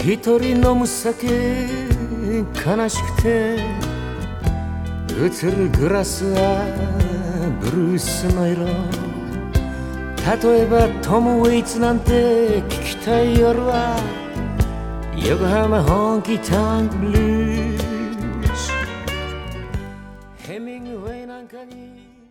一人飲む酒悲しくて映るグラスはブルースの色。例えばトム・ウェイツなんて聞きたい夜は横浜本気タンクブルース。ヘミングウェイなんかに